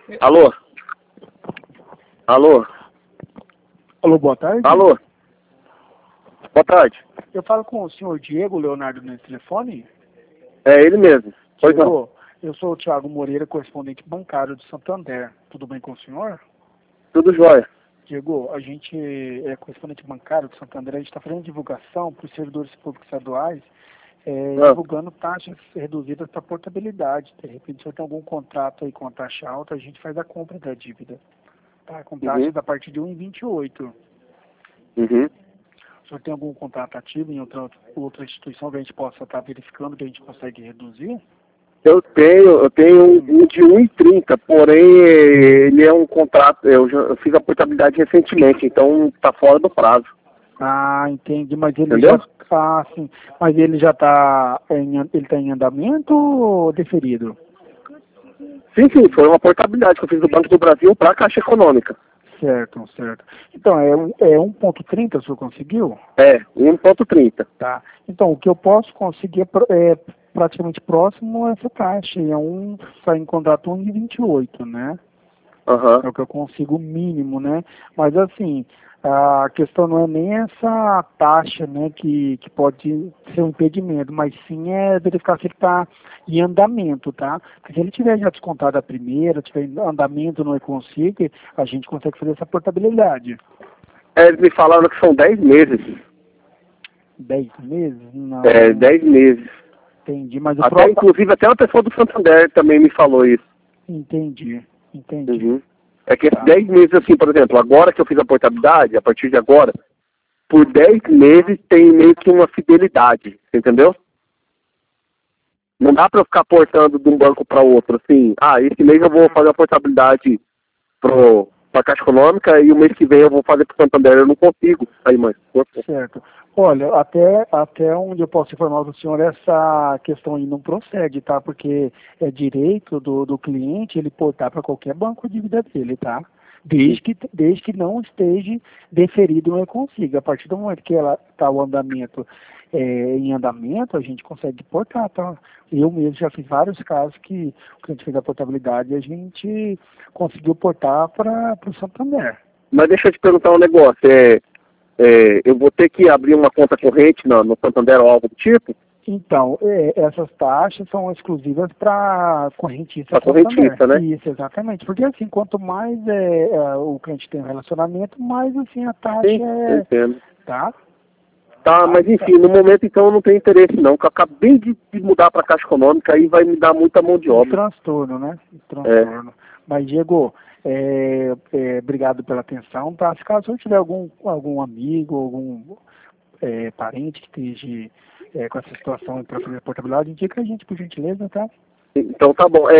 Alô? Alô? Alô, boa tarde. Alô? Boa tarde. Eu falo com o senhor Diego Leonardo nesse telefone. É ele mesmo. Pois não. Diego, eu sou o Thiago Moreira, correspondente bancário do Santander. Tudo bem com o senhor? Tudo jóia. Diego, a gente é correspondente bancário do Santander, a gente está fazendo divulgação para os servidores públicos estaduais, divulgando taxas reduzidas para portabilidade. De repente, se o senhor tem algum contrato aí com a taxa alta, a gente faz a compra da dívida. Tá? Com taxas a partir de 1,28. Uhum. O senhor tem algum contrato ativo em outra instituição que a gente possa estar verificando que a gente consegue reduzir? Eu tenho um de 1,30, porém ele é um contrato, eu fiz a portabilidade recentemente, então está fora do prazo. Ah, entendi, mas ele Entendeu? sim. Mas ele já está em andamento ou deferido? Sim, foi uma portabilidade que eu fiz do Banco do Brasil para a Caixa Econômica. Certo, certo. Então, é 1,30 o senhor conseguiu? É, 1,30. Tá. Então, o que eu posso conseguir é praticamente próximo a essa taxa, sai em contrato 1,28, né? Aham. É o que eu consigo mínimo, né? Mas assim, a questão não é nem essa taxa, né, que pode ser um impedimento, mas sim é verificar se ele está em andamento, tá? Porque se ele tiver já descontado a primeira, tiver em andamento no e-consigo, a gente consegue fazer essa portabilidade. Eles me falaram que são 10 meses. 10 meses? Não. É, 10 meses. Entendi, mas o Até, próprio... inclusive, até uma pessoa do Santander também me falou isso. Entendi. Uhum. É que esses Tá. 10 meses, assim, por exemplo, agora que eu fiz a portabilidade, a partir de agora, por 10 meses tem meio que uma fidelidade, entendeu? Não dá para eu ficar portando de um banco para outro, assim, esse mês eu vou fazer a portabilidade para a Caixa Econômica e o mês que vem eu vou fazer para o Santander, eu não consigo. Aí, mãe. Certo. Olha, até onde eu posso informar o senhor, essa questão aí não procede, tá? Porque é direito do cliente ele portar para qualquer banco a dívida dele, tá? Desde que não esteja deferido no e-consigo. A partir do momento que ela está o andamento em andamento, a gente consegue portar, tá? Eu mesmo já fiz vários casos que o cliente fez a portabilidade e a gente conseguiu portar para o Santander. Mas deixa eu te perguntar um negócio, eu vou ter que abrir uma conta corrente no Santander ou algo do tipo? Então, essas taxas são exclusivas para correntista. Para correntista, né? Isso, exatamente. Porque assim, quanto mais o cliente tem um relacionamento, mais assim a taxa Sim, eu entendo. tá? Tá, mas enfim, no momento então eu não tenho interesse não, que eu acabei de mudar para a Caixa Econômica, aí vai me dar muita mão de obra. Transtorno, né? Transtorno. Mas, Diego, obrigado pela atenção, tá? Se caso eu tiver algum amigo, algum parente que esteja com essa situação para fazer a portabilidade, indica a gente, por gentileza, tá? Então tá bom.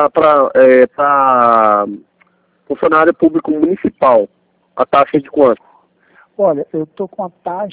Para funcionário público municipal, a taxa é de quanto? Olha, eu tô com a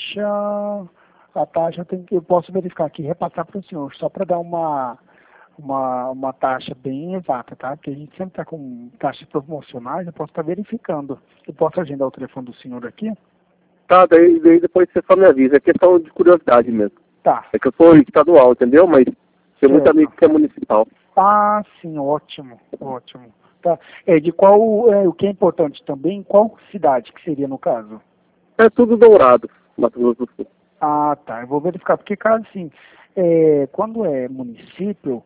taxa eu posso verificar aqui, repassar para o senhor, só para dar uma taxa bem exata, tá? Porque a gente sempre está com taxas promocionais, eu posso estar verificando. Eu posso agendar o telefone do senhor aqui? Tá, daí depois você só me avisa. É questão de curiosidade mesmo. Tá. É que eu sou estadual, entendeu? Mas tem muito Certo. amigo que é municipal. Ah, sim, ótimo, ótimo. Tá. O que é importante também, qual cidade que seria no caso? É tudo dourado, Mato Grosso do Sul. Ah, tá. Eu vou verificar, porque caso assim, quando é município,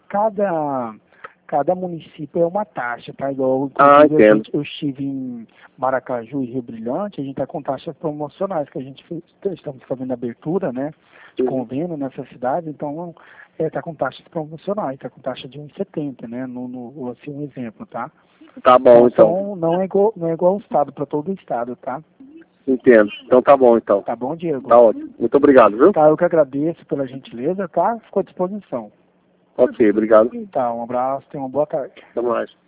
cada município é uma taxa, tá? Igual, Entendo. eu estive em Maracaju e Rio Brilhante, a gente está com taxas promocionais, que a gente estamos fazendo abertura, né, de convênio nessa cidade, então está com taxas promocionais, está com taxa de 1,70, né, assim, um exemplo, tá? Tá bom, então. Não é igual o estado, para todo o estado, tá? Entendo. Então tá bom, então. Tá bom, Diego? Tá ótimo. Muito obrigado, viu? Tá, eu que agradeço pela gentileza, tá? Ficou à disposição. Ok, obrigado. Tá, um abraço, tenha uma boa tarde. Até mais.